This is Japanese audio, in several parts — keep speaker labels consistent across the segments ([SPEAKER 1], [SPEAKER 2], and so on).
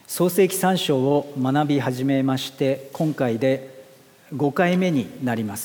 [SPEAKER 1] 創世記3章を学び始めまして、今回で5回目になります。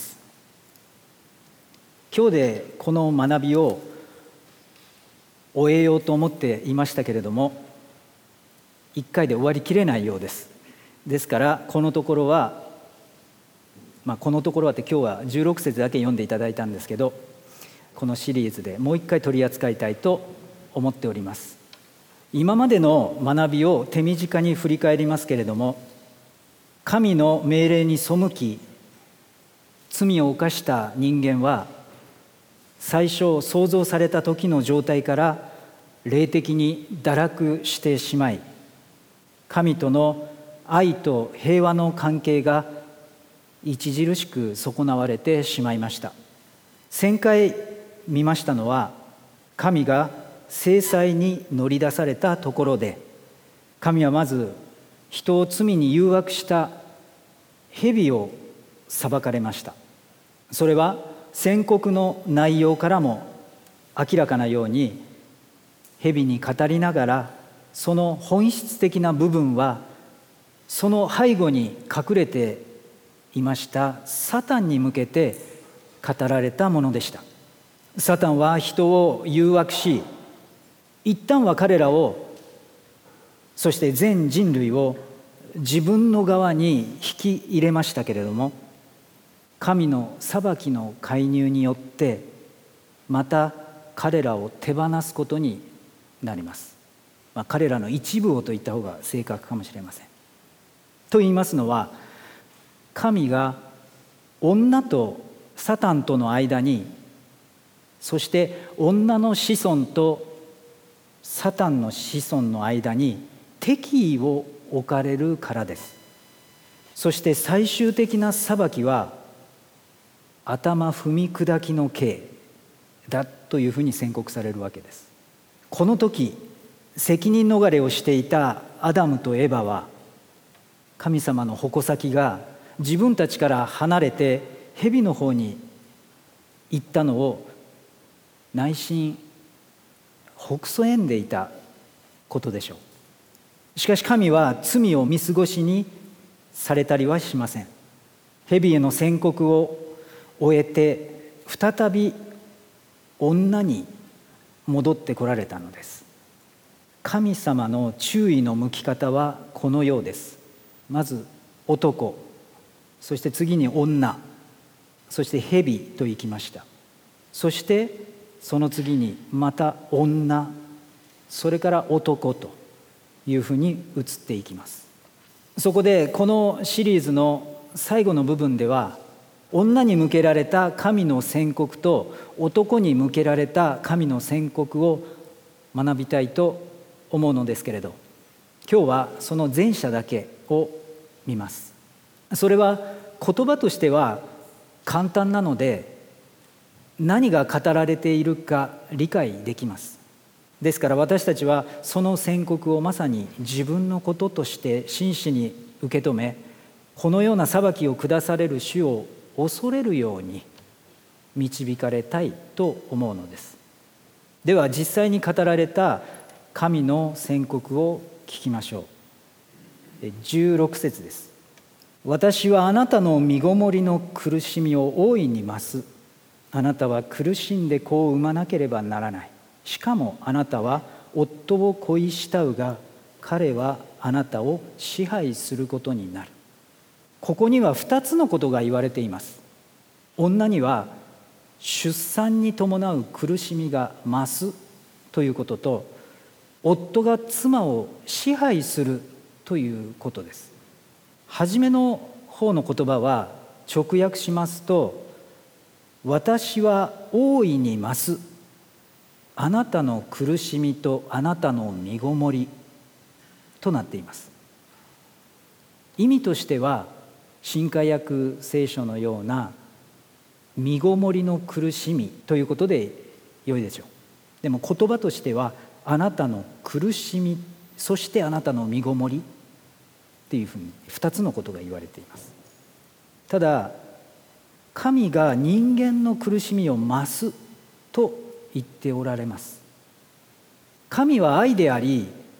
[SPEAKER 1] 今日でこの学びを終えようと思っていましたけれども、1回で終わりきれないようです。ですからこのところはって今日は16節だけ読んでいただいたんですけど、このシリーズでもう1回取り扱いたいと思っております。今までの学びを手短に振り返りますけれども、神の命令に背き罪を犯した人間は、最初創造された時の状態から霊的に堕落してしまい、神との愛と平和の関係が著しく損なわれてしまいました。前回見ましたのは、神が制裁に乗り出されたところで、神はまず人を罪に誘惑した蛇を裁かれました。それは宣告の内容からも明らかなように、蛇に語りながらその本質的な部分はその背後に隠れていましたサタンに向けて語られたものでした。サタンは人を誘惑し、一旦は彼らを、そして全人類を自分の側に引き入れましたけれども、神の裁きの介入によってまた彼らを手放すことになります。彼らの一部をと言った方が正確かもしれません。と言いますのは、神が女とサタンとの間に、そして女の子孫とサタンの子孫の間に敵意を置かれるからです。そして最終的な裁きは頭踏み砕きの刑だというふうに宣告されるわけです。この時責任逃れをしていたアダムとエバは、神様の矛先が自分たちから離れて蛇の方に行ったのを内心ほくそ笑んでいたことでしょう。しかし神は罪を見過ごしにされたりはしません。蛇への宣告を終えて再び女に戻ってこられたのです。神様の注意の向き方はこのようです。まず男、そして次に女、そして蛇といきました。そしてその次にまた女、それから男というふうに移っていきます。そこでこのシリーズの最後の部分では、女に向けられた神の宣告と男に向けられた神の宣告を学びたいと思うのですけれど、今日はその前者だけを見ます。それは言葉としては簡単なので、何が語られているか理解できます。ですから私たちはその宣告をまさに自分のこととして真摯に受け止め、このような裁きを下される主を恐れるように導かれたいと思うのです。では実際に語られた神の宣告を聞きましょう。16節です。私はあなたの身ごもりの苦しみを大いに増す。あなたは苦しんで子を産まなければならない。しかもあなたは夫を恋慕うが、彼はあなたを支配することになる。ここには2つのことが言われています。女には出産に伴う苦しみが増すということと、夫が妻を支配するということです。初めの方の言葉は直訳しますと、私は大いに増す、あなたの苦しみとあなたの身ごもりとなっています。意味としては新海訳聖書のような身ごもりの苦しみということで良いでしょう。でも言葉としてはあなたの苦しみ、そしてあなたの身ごもりっていうふうに2つのことが言われています。ただ神が人間の苦しみを増すと言っておられます。神は愛であり、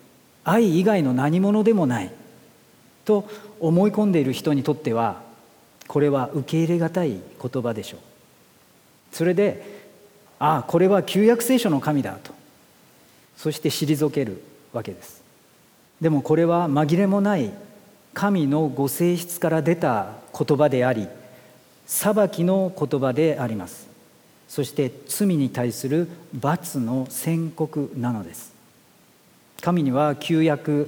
[SPEAKER 1] 愛以外の何者でもないと思い込んでいる人にとっては、これは受け入れがたい言葉でしょう。それで、これは旧約聖書の神だと、そして退けるわけです。でもこれは紛れもない神のご性質から出た言葉であり、裁きの言葉であります。そして罪に対する罰の宣告なのです。神には旧約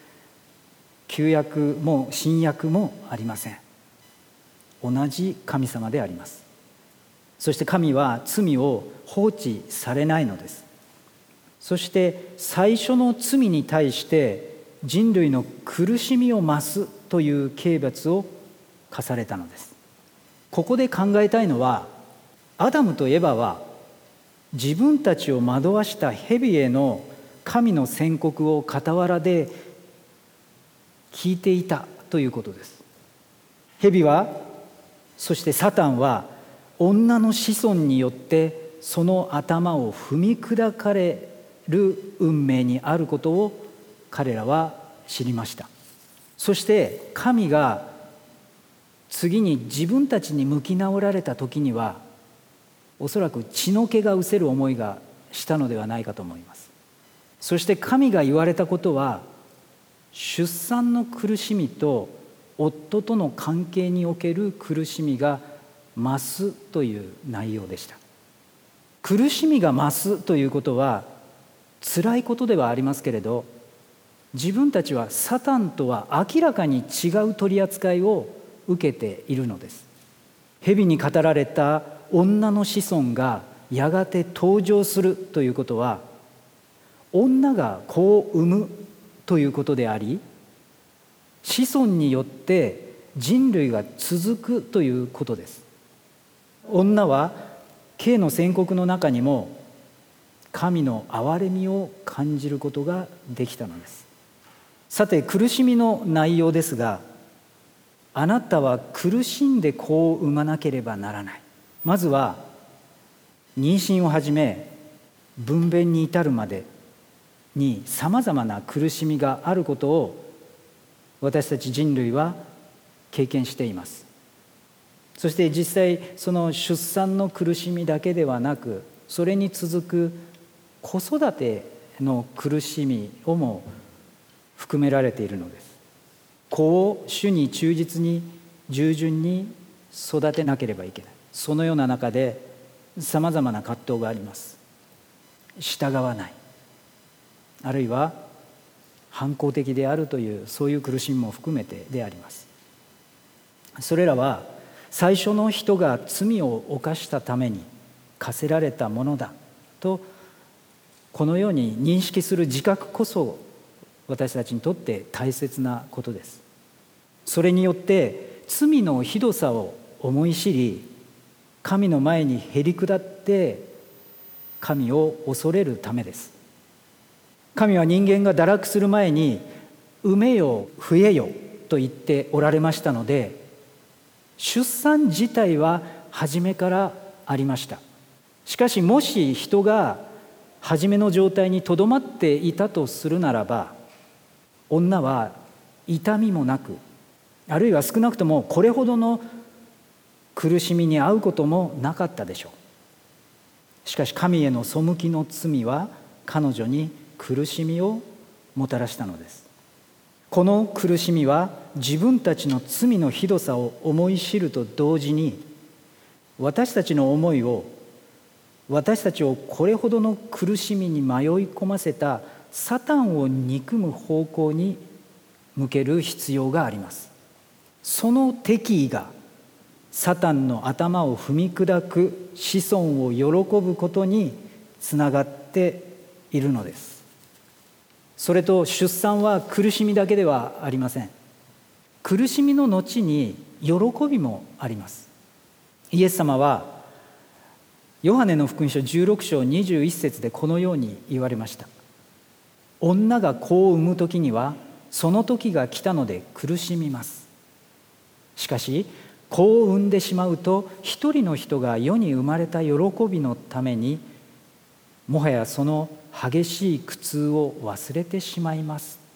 [SPEAKER 1] も新約もありません。同じ神様であります。そして神は罪を放置されないのです。そして最初の罪に対して人類の苦しみを増すという刑罰を課されたのです。ここで考えたいのは、アダムとエバは自分たちを惑わした蛇への神の宣告を傍らで聞いていたということです。蛇は、そしてサタンは女の子孫によってその頭を踏み砕かれる運命にあることを彼らは知りました。そして神が次に自分たちに向き直られた時には、おそらく血の気が失せる思いがしたのではないかと思います。そして神が言われたことは、出産の苦しみと夫との関係における苦しみが増すという内容でした。苦しみが増すということは辛いことではありますけれど、自分たちはサタンとは明らかに違う取り扱いを受けているのです。蛇に語られた女の子孫がやがて登場するということは、女が子を産むということであり、子孫によって人類が続くということです。女は刑の宣告の中にも神の憐れみを感じることができたのです。さて、苦しみの内容ですが、あなたは苦しんで子を産まなければならない。まずは妊娠をはじめ分娩に至るまでにさまざまな苦しみがあることを私たち人類は経験しています。そして実際その出産の苦しみだけではなく、それに続く子育ての苦しみをも含められているのです。子を主に忠実に従順に育てなければいけない。そのような中でさまざまな葛藤があります。従わない、あるいは反抗的であるという、そういう苦しみも含めてであります。それらは最初の人が罪を犯したために課せられたものだと、このように認識する自覚こそ私たちにとって大切なことです。それによって罪のひどさを思い知り、神の前にへり下って神を恐れるためです。神は人間が堕落する前に産めよ増えよと言っておられましたので、出産自体は初めからありました。しかしもし人が初めの状態にとどまっていたとするならば、女は痛みもなく、あるいは少なくともこれほどの苦しみに遭うこともなかったでしょう。しかし神への背きの罪は彼女に苦しみをもたらしたのです。この苦しみは自分たちの罪のひどさを思い知ると同時に、私たちの思いを、私たちをこれほどの苦しみに迷い込ませたサタンを憎む方向に向ける必要があります。その敵意がサタンの頭を踏み砕く子孫を喜ぶことにつながっているのです。それと出産は苦しみだけではありません。苦しみの後に喜びもあります。イエス様はヨハネの福音書16章21節でこのように言われました。女が子を産む時にはその時が来たので苦しみます。しかし子を産んでしまうと一人の人が世に生まれた喜びのためにもはやその激しい苦痛を忘れてしまいます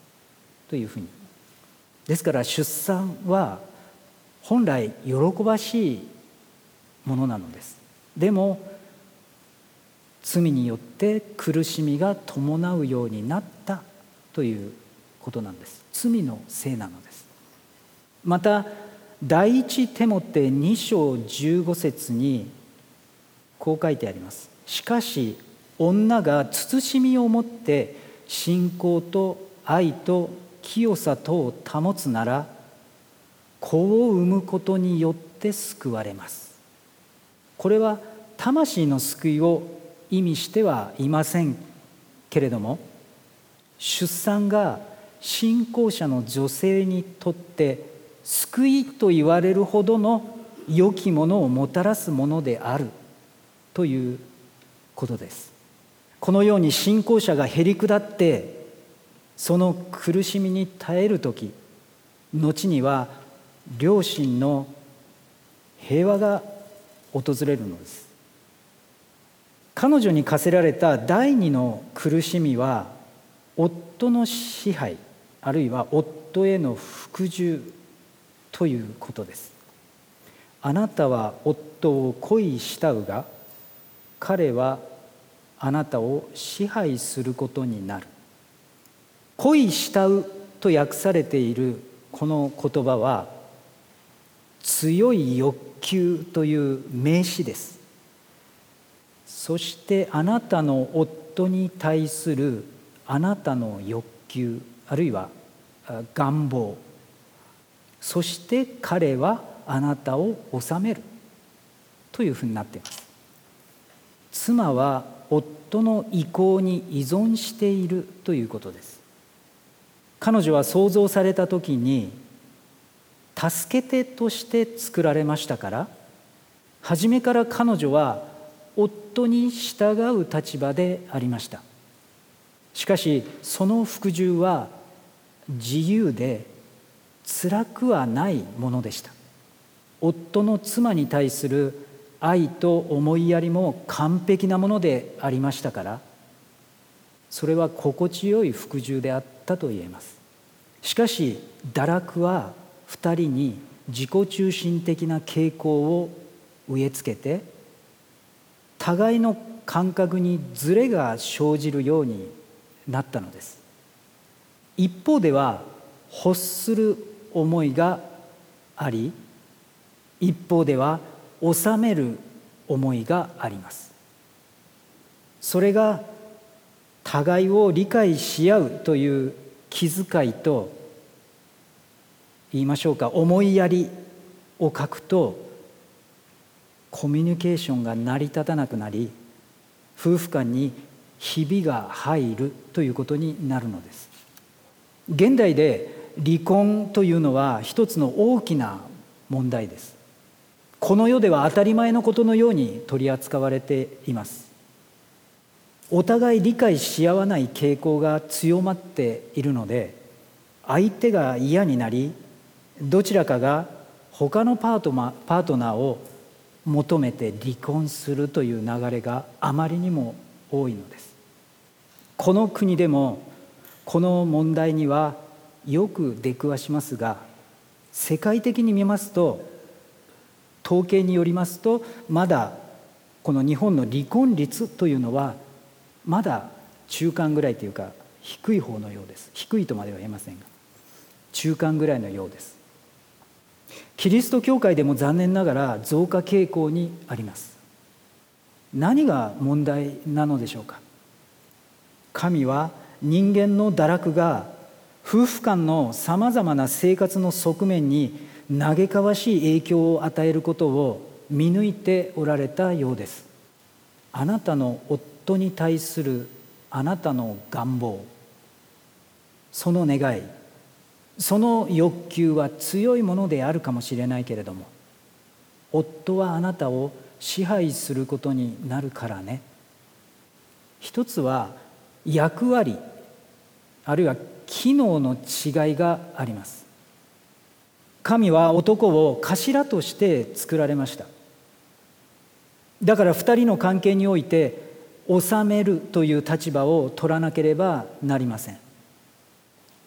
[SPEAKER 1] というふうに。ですから出産は本来喜ばしいものなのです。でも罪によって苦しみが伴うようになったということなんです。罪のせいなのです。また第一テモテ2章15節にこう書いてあります。しかし女が慎みを持って信仰と愛と清さとを保つなら子を産むことによって救われます。これは魂の救いを意味してはいませんけれども、出産が信仰者の女性にとって救いと言われるほどの良きものをもたらすものであるということです。このように信仰者がへり下ってその苦しみに耐えるとき、後には良心の平和が訪れるのです。彼女に課せられた第二の苦しみは夫の支配、あるいは夫への服従ということです。あなたは夫を恋したうが、彼はあなたを支配することになる。恋したうと訳されているこの言葉は強い欲求という名詞です。そしてあなたの夫に対するあなたの欲求、あるいは願望、そして彼はあなたを治めるというふうになっています。妻は夫の意向に依存しているということです。彼女は創造された時に助け手として作られましたから、初めから彼女は夫に従う立場でありました。しかしその服従は自由で辛くはないものでした。夫の妻に対する愛と思いやりも完璧なものでありましたから、それは心地よい服従であったと言えます。しかし堕落は2人に自己中心的な傾向を植え付けて、互いの感覚にズレが生じるようになったのです。一方では欲する思いがあり、一方では治める思いがあります。それが互いを理解し合うという気遣いと言いましょうか、思いやりを欠くとコミュニケーションが成り立たなくなり、夫婦間にひびが入るということになるのです。現代で離婚というのは一つの大きな問題です。この世では当たり前のことのように取り扱われています。お互い理解し合わない傾向が強まっているので、相手が嫌になり、どちらかが他のパートナーを求めて離婚するという流れがあまりにも多いのです。この国でもこの問題にはよく出くわしますが、世界的に見ますと、統計によりますと、まだこの日本の離婚率というのはまだ中間ぐらいというか低い方のようです。低いとまでは言えませんが、中間ぐらいのようです。キリスト教会でも残念ながら増加傾向にあります。何が問題なのでしょうか。神は人間の堕落が夫婦間のさまざまな生活の側面に嘆かわしい影響を与えることを見抜いておられたようです。あなたの夫に対するあなたの願望、その願い、その欲求は強いものであるかもしれないけれども、夫はあなたを支配することになるからね。一つは役割、あるいは機能の違いがあります。神は男を頭として作られました。だから二人の関係において治めるという立場を取らなければなりません。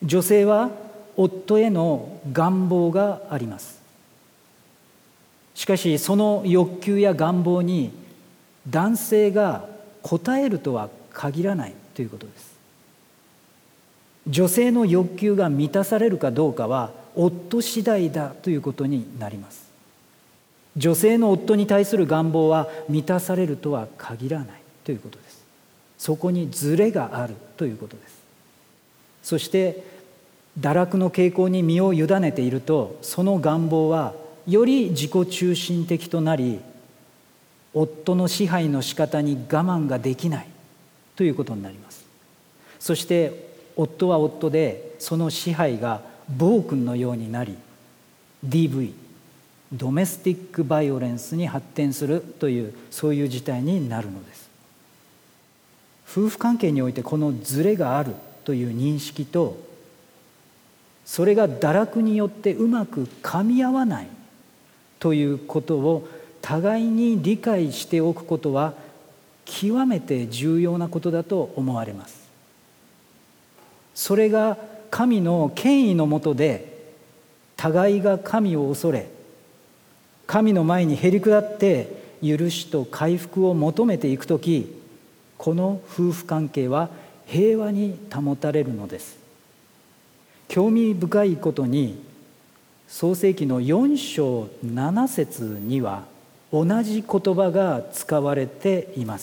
[SPEAKER 1] 女性は夫への願望があります。しかしその欲求や願望に男性が応えるとは限らないということです。女性の欲求が満たされるかどうかは夫次第だということになります。女性の夫に対する願望は満たされるとは限らないということです。そこにズレがあるということです。そして堕落の傾向に身を委ねていると、その願望はより自己中心的となり、夫の支配の仕方に我慢ができないということになります。そして夫は夫でその支配が暴君のようになり、 DV、 ドメスティックバイオレンスに発展するという、そういう事態になるのです。夫婦関係においてこのズレがあるという認識と、それが堕落によってうまく噛み合わないということを互いに理解しておくことは極めて重要なことだと思われます。それが神の権威の下で互いが神を恐れ、神の前にへり下って許しと回復を求めていくとき、この夫婦関係は平和に保たれるのです。興味深いことに、創世記の4章7節には同じ言葉が使われています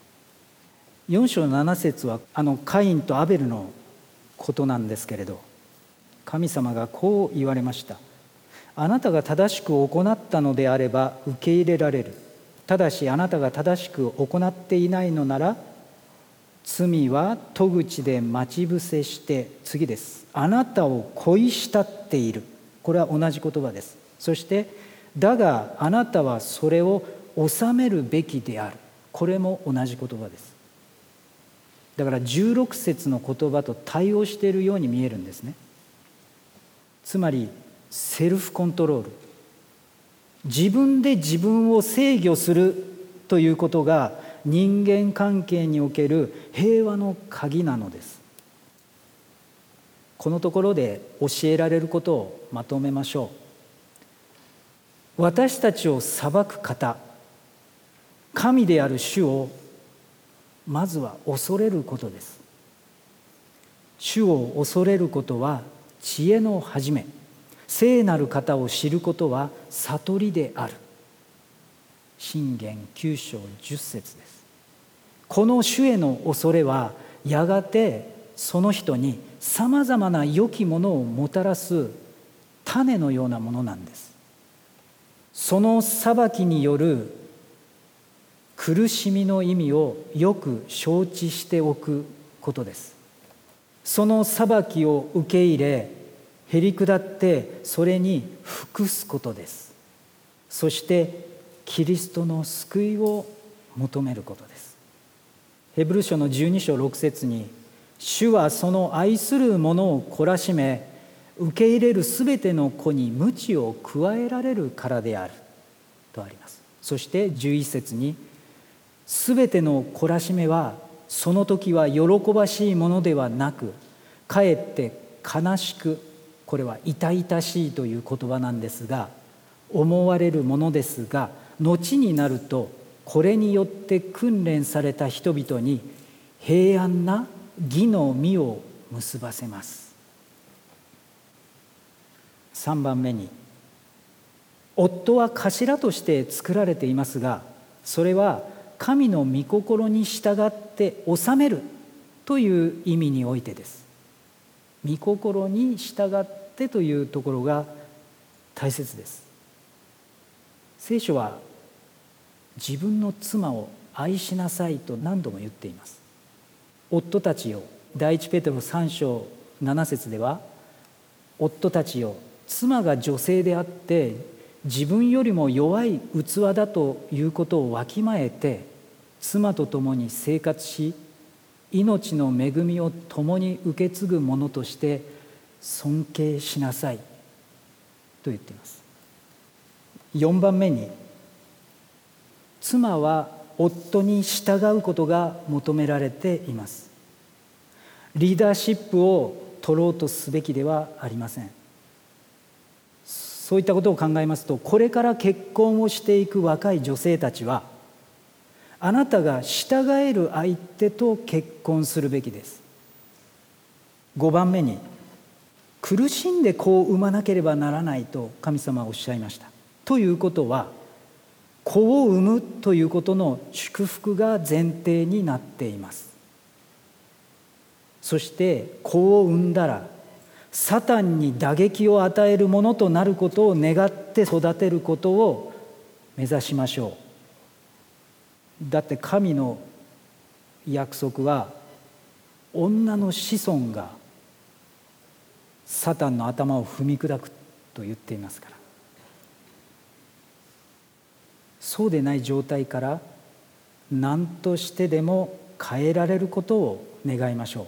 [SPEAKER 1] 。4章7節はカインとアベルのことなんですけれど、神様がこう言われました。あなたが正しく行ったのであれば受け入れられる。ただしあなたが正しく行っていないのなら、罪は戸口で待ち伏せして、次です、あなたを恋したっている。これは同じ言葉です。そしてだがあなたはそれを収めるべきである。これも同じ言葉です。だから16節の言葉と対応しているように見えるんですね。つまりセルフコントロール、自分で自分を制御するということが人間関係における平和の鍵なのです。このところで教えられることをまとめましょう。私たちを裁く方、神である主をまずは恐れることです。主を恐れることは知恵の始め、聖なる方を知ることは悟りである。箴言9章10節です。この主への恐れはやがてその人にさまざまな良きものをもたらす種のようなものなんです。その裁きによる苦しみの意味をよく承知しておくことです。その裁きを受け入れ、へり下ってそれに服すことです。そしてキリストの救いを求めることです。ヘブル書の12章6節に、主はその愛する者を懲らしめ、受け入れるすべての子に鞭を加えられるからであるとあります。そして11節に、すべての懲らしめはその時は喜ばしいものではなく、かえって悲しく、これは痛々しいという言葉なんですが、思われるものですが、後になるとこれによって訓練された人々に平安な義の実を結ばせます。3番目に、夫は頭として作られていますが、それは神の御心に従って治めるという意味においてです。御心に従ってというところが大切です。聖書は自分の妻を愛しなさいと何度も言っています。夫たちよ、第一ペテロ3章7節では、夫たちよ、妻が女性であって自分よりも弱い器だということをわきまえて、妻と共に生活し、命の恵みを共に受け継ぐ者として尊敬しなさいと言っています。4番目に、妻は夫に従うことが求められています。リーダーシップを取ろうとすべきではありません。そういったことを考えますと、これから結婚をしていく若い女性たちは、あなたが従える相手と結婚するべきです。5番目に、苦しんで子を産まなければならないと神様はおっしゃいました。ということは、子を産むということの祝福が前提になっています。そして子を産んだら、サタンに打撃を与えるものとなることを願って育てることを目指しましょう。だって神の約束は、女の子孫がサタンの頭を踏み砕くと言っていますから。そうでない状態から何としてでも変えられることを願いましょ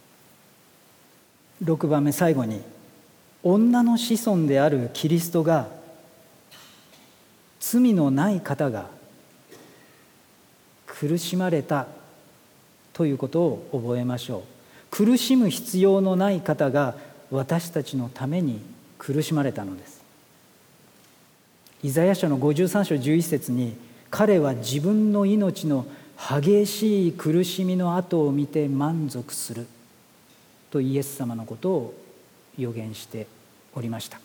[SPEAKER 1] う。6番目、最後に、女の子孫であるキリストが、罪のない方が苦しまれたということを覚えましょう。苦しむ必要のない方が私たちのために苦しまれたのです。イザヤ書の53章11節に、彼は自分の命の激しい苦しみの後を見て満足するとイエス様のことを予言しておりました。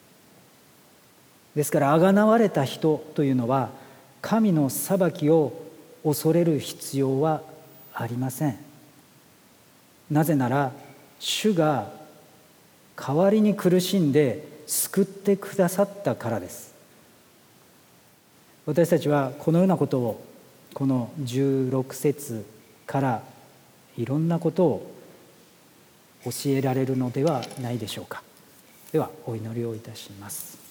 [SPEAKER 1] ですから、あがなわれた人というのは神の裁きを恐れる必要はありません。なぜなら、主が代わりに苦しんで救ってくださったからです。私たちはこのようなことを、この16節からいろんなことを教えられるのではないでしょうか。ではお祈りをいたします。